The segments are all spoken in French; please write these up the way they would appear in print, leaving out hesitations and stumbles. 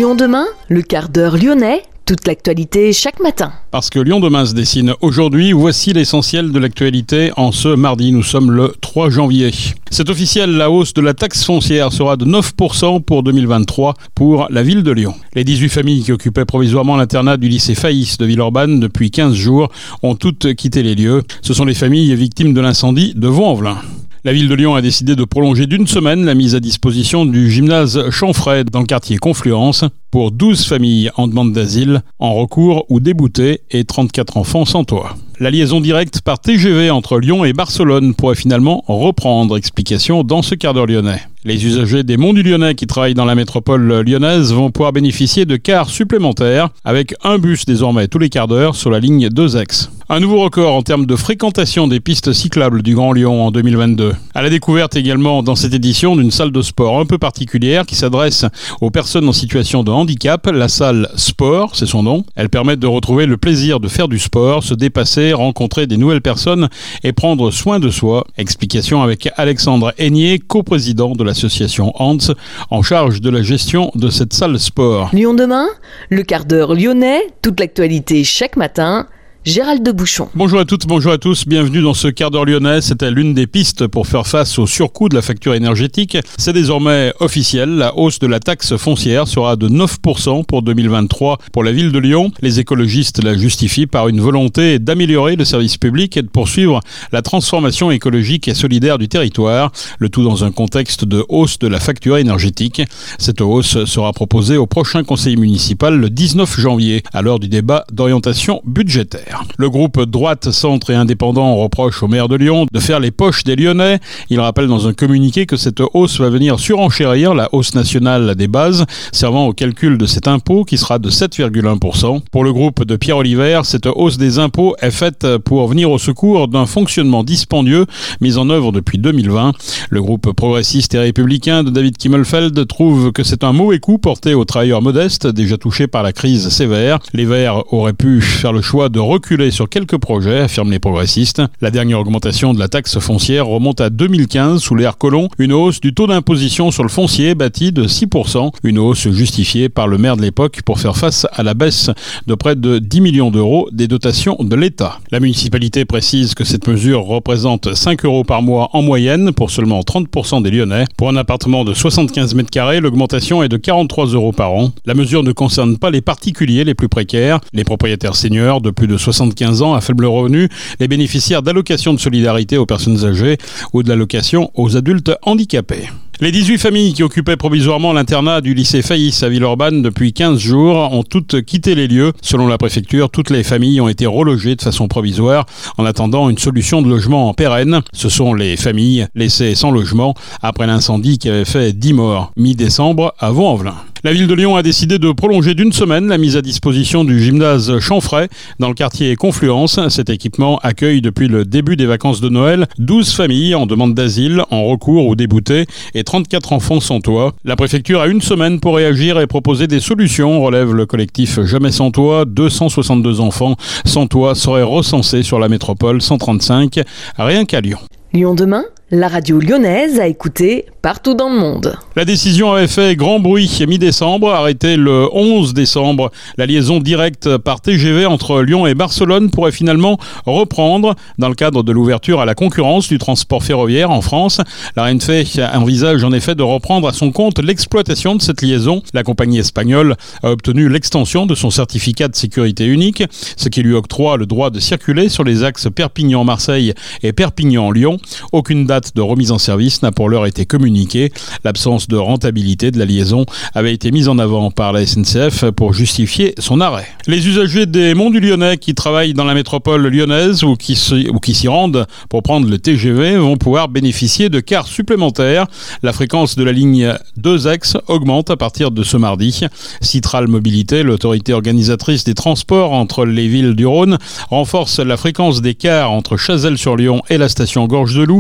Lyon demain, le quart d'heure lyonnais, toute l'actualité chaque matin. Parce que Lyon demain se dessine aujourd'hui, voici l'essentiel de l'actualité en ce mardi, nous sommes le 3 janvier. C'est officiel, la hausse de la taxe foncière sera de 9% pour 2023 pour la ville de Lyon. Les 18 familles qui occupaient provisoirement l'internat du lycée Faïs de Villeurbanne depuis 15 jours ont toutes quitté les lieux. Ce sont les familles victimes de l'incendie de Vaux-en-Velin. La ville de Lyon a décidé de prolonger d'une semaine la mise à disposition du gymnase Chanfray dans le quartier Confluence pour 12 familles en demande d'asile, en recours ou déboutées et 34 enfants sans toit. La liaison directe par TGV entre Lyon et Barcelone pourrait finalement reprendre. Explication dans ce quart d'heure lyonnais. Les usagers des Monts du Lyonnais qui travaillent dans la métropole lyonnaise vont pouvoir bénéficier de cars supplémentaires avec un bus désormais tous les quarts d'heure sur la ligne 2X. Un nouveau record en termes de fréquentation des pistes cyclables du Grand Lyon en 2022. À la découverte également dans cette édition d'une salle de sport un peu particulière qui s'adresse aux personnes en situation de handicap, la salle Sport, c'est son nom. Elle permet de retrouver le plaisir de faire du sport, se dépasser, rencontrer des nouvelles personnes et prendre soin de soi. Explication avec Alexandre Aigné, coprésident de l'association Hans, en charge de la gestion de cette salle sport. Lyon demain, le quart d'heure lyonnais, toute l'actualité chaque matin. Gérald de Bouchon. Bonjour à toutes, bonjour à tous, bienvenue dans ce quart d'heure lyonnais. C'était l'une des pistes pour faire face au surcoût de la facture énergétique. C'est désormais officiel, la hausse de la taxe foncière sera de 9% pour 2023 pour la ville de Lyon. Les écologistes la justifient par une volonté d'améliorer le service public et de poursuivre la transformation écologique et solidaire du territoire, le tout dans un contexte de hausse de la facture énergétique. Cette hausse sera proposée au prochain conseil municipal le 19 janvier, à l'heure du débat d'orientation budgétaire. Le groupe droite, centre et indépendant reproche au maire de Lyon de faire les poches des Lyonnais. Il rappelle dans un communiqué que cette hausse va venir surenchérir la hausse nationale des bases, servant au calcul de cet impôt qui sera de 7,1%. Pour le groupe de Pierre Oliver, cette hausse des impôts est faite pour venir au secours d'un fonctionnement dispendieux mis en œuvre depuis 2020. Le groupe progressiste et républicain de David Kimmelfeld trouve que c'est un mauvais coup porté aux travailleurs modestes déjà touchés par la crise sévère. Les Verts auraient pu faire le choix de reculer sur quelques projets, affirment les progressistes. La dernière augmentation de la taxe foncière remonte à 2015 sous l'ère Collomb, une hausse du taux d'imposition sur le foncier bâti de 6%, une hausse justifiée par le maire de l'époque pour faire face à la baisse de près de 10 millions d'euros des dotations de l'État. La municipalité précise que cette mesure représente 5 euros par mois en moyenne pour seulement 30% des Lyonnais. Pour un appartement de 75 mètres carrés, l'augmentation est de 43 euros par an. La mesure ne concerne pas les particuliers les plus précaires, les propriétaires seniors de plus de 75 ans à faible revenu, les bénéficiaires d'allocations de solidarité aux personnes âgées ou de l'allocation aux adultes handicapés. Les 18 familles qui occupaient provisoirement l'internat du lycée Faïs à Villeurbanne depuis 15 jours ont toutes quitté les lieux. Selon la préfecture, toutes les familles ont été relogées de façon provisoire en attendant une solution de logement en pérenne. Ce sont les familles laissées sans logement après l'incendie qui avait fait 10 morts mi-décembre à Vaux-en-Velin. La ville de Lyon a décidé de prolonger d'une semaine la mise à disposition du gymnase Chanfray dans le quartier Confluence. Cet équipement accueille depuis le début des vacances de Noël 12 familles en demande d'asile, en recours ou déboutées et 34 enfants sans toit. La préfecture a une semaine pour réagir et proposer des solutions, relève le collectif Jamais sans toit. 262 enfants sans toit seraient recensés sur la métropole 135, rien qu'à Lyon. Lyon demain, la radio lyonnaise à écouter partout dans le monde. La décision avait fait grand bruit mi-décembre, arrêtée le 11 décembre. La liaison directe par TGV entre Lyon et Barcelone pourrait finalement reprendre dans le cadre de l'ouverture à la concurrence du transport ferroviaire en France. La Renfe envisage en effet de reprendre à son compte l'exploitation de cette liaison. La compagnie espagnole a obtenu l'extension de son certificat de sécurité unique, ce qui lui octroie le droit de circuler sur les axes Perpignan-Marseille et Perpignan-Lyon. Aucune date de remise en service n'a pour l'heure été communiquée. L'absence de rentabilité de la liaison avait été mise en avant par la SNCF pour justifier son arrêt. Les usagers des Monts du Lyonnais qui travaillent dans la métropole lyonnaise ou qui s'y rendent pour prendre le TGV vont pouvoir bénéficier de cars supplémentaires. La fréquence de la ligne 2X augmente à partir de ce mardi. Citral Mobilité, l'autorité organisatrice des transports entre les villes du Rhône, renforce la fréquence des cars entre Chazelles-sur-Lyon et la station Gorge de Loup. Un bus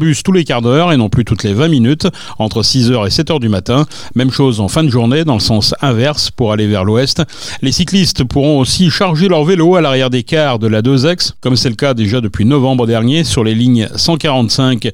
bus tous les quarts d'heure et non plus toutes les 20 minutes, entre 6h et 7h du matin. Même chose en fin de journée, dans le sens inverse, pour aller vers l'ouest. Les cyclistes pourront aussi charger leur vélo à l'arrière des cars de la 2X, comme c'est le cas déjà depuis novembre dernier sur les lignes 145,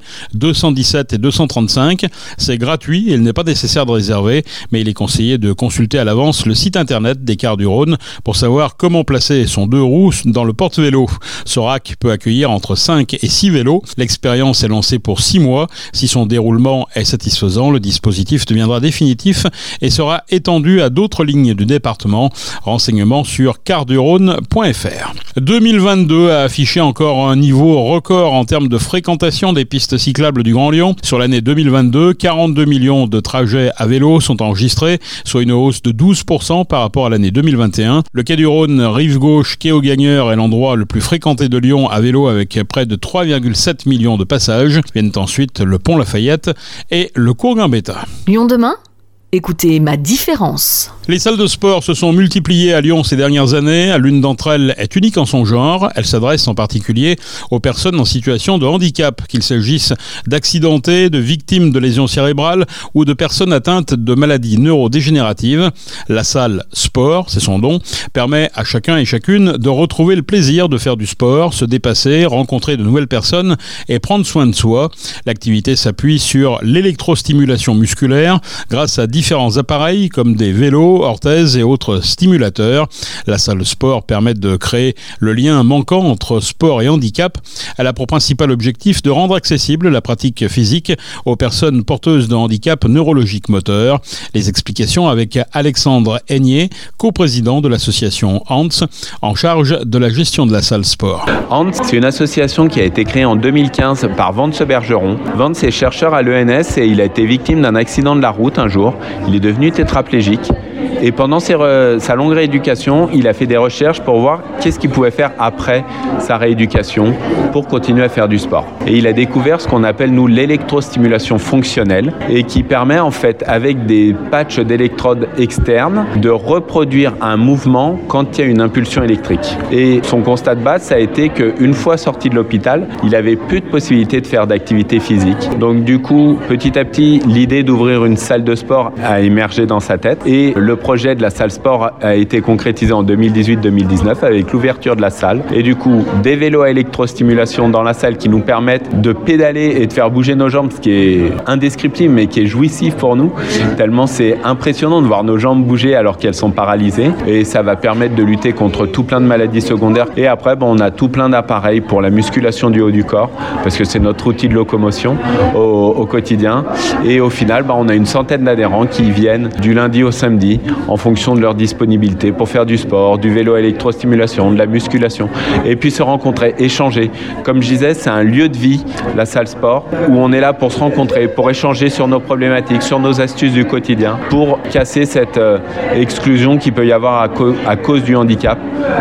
217 et 235. C'est gratuit et il n'est pas nécessaire de réserver, mais il est conseillé de consulter à l'avance le site internet des Cars du Rhône pour savoir comment placer son deux roues dans le porte-vélo. Ce rack peut accueillir entre 5 et 6 vélos. L'expérience est lancée pour 6 mois. Si son déroulement est satisfaisant, le dispositif deviendra définitif et sera étendu à d'autres lignes du département. Renseignements sur carsdurhône.fr. 2022 a affiché encore un niveau record en termes de fréquentation des pistes cyclables du Grand Lyon. Sur l'année 2022, 42 millions de trajets à vélo sont enregistrés, soit une hausse de 12% par rapport à l'année 2021. Le quai du Rhône, rive gauche, quai aux Gagneurs est l'endroit le plus fréquenté de Lyon à vélo avec près de 3,7 millions de passages. Viennent ensuite le pont Lafayette et le cours Gambetta. Lyon demain ? Écoutez ma différence. Les salles de sport se sont multipliées à Lyon ces dernières années. L'une d'entre elles est unique en son genre. Elle s'adresse en particulier aux personnes en situation de handicap, qu'il s'agisse d'accidentés, de victimes de lésions cérébrales ou de personnes atteintes de maladies neurodégénératives. La salle sport, c'est son nom, permet à chacun et chacune de retrouver le plaisir de faire du sport, se dépasser, rencontrer de nouvelles personnes et prendre soin de soi. L'activité s'appuie sur l'électrostimulation musculaire grâce à différents appareils comme des vélos, orthèses et autres stimulateurs. La salle sport permet de créer le lien manquant entre sport et handicap. Elle a pour principal objectif de rendre accessible la pratique physique aux personnes porteuses de handicap neurologique moteur. Les explications avec Alexandre Aigné, coprésident de l'association HANTS, en charge de la gestion de la salle sport. HANTS, c'est une association qui a été créée en 2015 par Vance Bergeron. Vance est chercheur à l'ENS et il a été victime d'un accident de la route un jour. Il est devenu tétraplégique. Et pendant sa longue rééducation, il a fait des recherches pour voir qu'est-ce qu'il pouvait faire après sa rééducation pour continuer à faire du sport. Et il a découvert ce qu'on appelle, nous, l'électrostimulation fonctionnelle et qui permet, en fait, avec des patchs d'électrodes externes, de reproduire un mouvement quand il y a une impulsion électrique. Et son constat de base, ça a été qu'une fois sorti de l'hôpital, il avait plus de possibilité de faire d'activité physique. Donc, du coup, petit à petit, l'idée d'ouvrir une salle de sport a émergé dans sa tête et le projet de la salle sport a été concrétisé en 2018-2019 avec l'ouverture de la salle et du coup des vélos à électrostimulation dans la salle qui nous permettent de pédaler et de faire bouger nos jambes, ce qui est indescriptible mais qui est jouissif pour nous, tellement c'est impressionnant de voir nos jambes bouger alors qu'elles sont paralysées et ça va permettre de lutter contre tout plein de maladies secondaires. Et après on a tout plein d'appareils pour la musculation du haut du corps parce que c'est notre outil de locomotion au quotidien et au final on a une centaine d'adhérents qui viennent du lundi au samedi en fonction de leur disponibilité pour faire du sport, du vélo à électrostimulation, de la musculation et puis se rencontrer, échanger. Comme je disais, c'est un lieu de vie, la salle sport, où on est là pour se rencontrer, pour échanger sur nos problématiques, sur nos astuces du quotidien, pour casser cette exclusion qu'il peut y avoir à cause du handicap.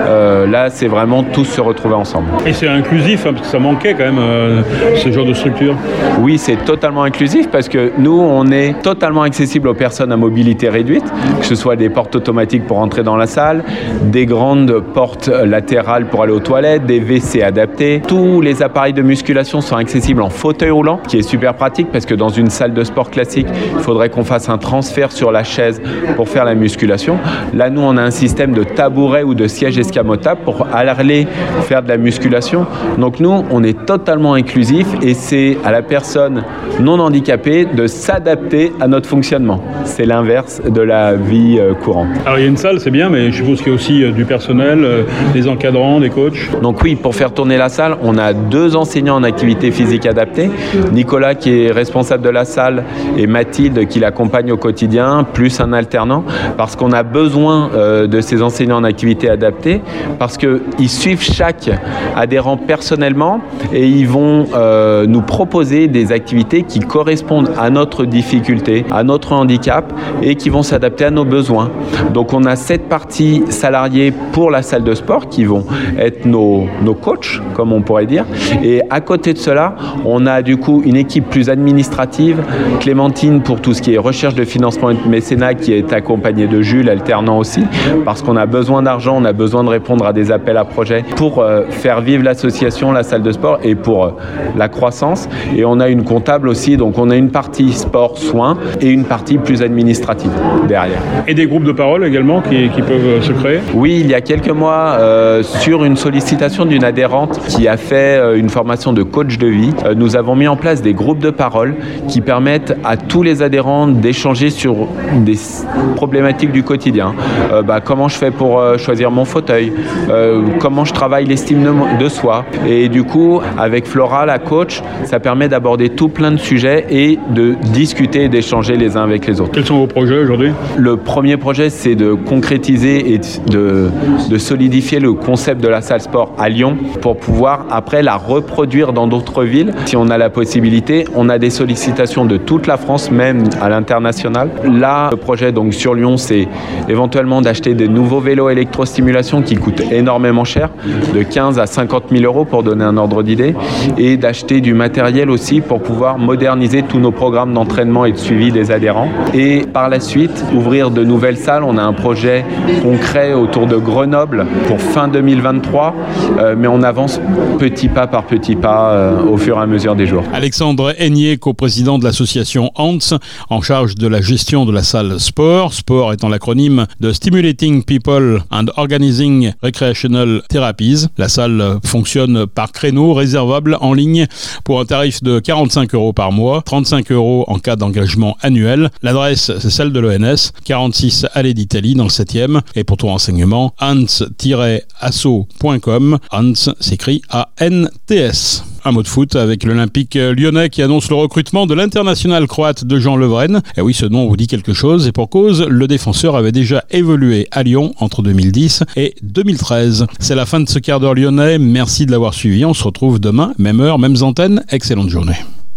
Là, c'est vraiment tous se retrouver ensemble. Et c'est inclusif, parce que ça manquait quand même, ce genre de structure. Oui, c'est totalement inclusif parce que nous, on est totalement accessible aux personnes à mobilité réduite, que ce soit des portes automatiques pour entrer dans la salle, des grandes portes latérales pour aller aux toilettes, des WC adaptés. Tous les appareils de musculation sont accessibles en fauteuil roulant, qui est super pratique parce que dans une salle de sport classique, il faudrait qu'on fasse un transfert sur la chaise pour faire la musculation. Là, nous, on a un système de tabouret ou de siège escamotable pour aller faire de la musculation. Donc nous, on est totalement inclusif et c'est à la personne non handicapée de s'adapter à notre fonctionnement. C'est l'inverse de la vie courante. Alors il y a une salle, c'est bien, mais je suppose qu'il y a aussi du personnel, des encadrants, des coachs. Donc oui, pour faire tourner la salle, on a 2 enseignants en activité physique adaptée. Nicolas qui est responsable de la salle et Mathilde qui l'accompagne au quotidien, plus un alternant, parce qu'on a besoin de ces enseignants en activité adaptée, parce qu'ils suivent chaque adhérent personnellement et ils vont nous proposer des activités qui correspondent à notre difficulté, à notre handicap et qui vont s'adapter à nos nos besoins. Donc on a cette partie salariée pour la salle de sport qui vont être nos coachs, comme on pourrait dire. Et à côté de cela, on a du coup une équipe plus administrative, Clémentine pour tout ce qui est recherche de financement et de mécénat qui est accompagnée de Jules, alternant aussi, parce qu'on a besoin d'argent, on a besoin de répondre à des appels à projets pour faire vivre l'association, la salle de sport et pour la croissance. Et on a une comptable aussi, donc on a une partie sport, soins et une partie plus administrative derrière. Et des groupes de parole également qui peuvent se créer? Oui, il y a quelques mois, sur une sollicitation d'une adhérente qui a fait une formation de coach de vie, nous avons mis en place des groupes de parole qui permettent à tous les adhérents d'échanger sur des problématiques du quotidien. Comment je fais pour choisir mon fauteuil, comment je travaille l'estime de soi. Et du coup, avec Flora, la coach, ça permet d'aborder tout plein de sujets et de discuter et d'échanger les uns avec les autres. Quels sont vos projets aujourd'hui? Le premier projet, c'est de concrétiser et de solidifier le concept de la salle sport à Lyon pour pouvoir après la reproduire dans d'autres villes. Si on a la possibilité, on a des sollicitations de toute la France, même à l'international. Là, le projet donc sur Lyon, c'est éventuellement d'acheter des nouveaux vélos électrostimulation qui coûtent énormément cher, de 15 à 50 000 euros pour donner un ordre d'idée, et d'acheter du matériel aussi pour pouvoir moderniser tous nos programmes d'entraînement et de suivi des adhérents. Et par la suite, ouvrir de nouvelles salles. On a un projet concret autour de Grenoble pour fin 2023, mais on avance petit pas par petit pas au fur et à mesure des jours. Alexandre Aigné, coprésident de l'association HANTS, en charge de la gestion de la salle sport. Sport étant l'acronyme de Stimulating People and Organizing Recreational Therapies. La salle fonctionne par créneau réservable en ligne pour un tarif de 45 euros par mois, 35 euros en cas d'engagement annuel. L'adresse, c'est celle de l'ENS, 46 Allée d'Italie dans le 7e. Et pour tout renseignement, hans-asso.com. Hans s'écrit A-N-T-S. Un mot de foot avec l'Olympique lyonnais qui annonce le recrutement de l'international croate Dejan Lovren. Et oui, ce nom vous dit quelque chose. Et pour cause, le défenseur avait déjà évolué à Lyon entre 2010 et 2013. C'est la fin de ce quart d'heure lyonnais. Merci de l'avoir suivi. On se retrouve demain, même heure, mêmes antennes. Excellente journée.